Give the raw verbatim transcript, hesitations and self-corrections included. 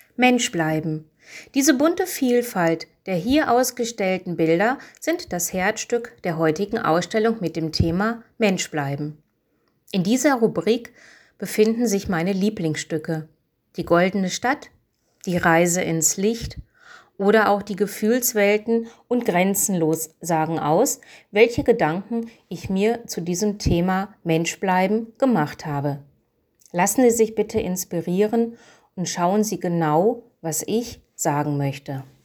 Mensch bleiben. Diese bunte Vielfalt der hier ausgestellten Bilder sind das Herzstück der heutigen Ausstellung mit dem Thema Mensch bleiben. In dieser Rubrik befinden sich meine Lieblingsstücke: Die goldene Stadt, Die Reise ins Licht oder auch die Gefühlswelten und Grenzenlos sagen aus, welche Gedanken ich mir zu diesem Thema Mensch bleiben gemacht habe. Lassen Sie sich bitte inspirieren und schauen Sie genau, was ich sagen möchte.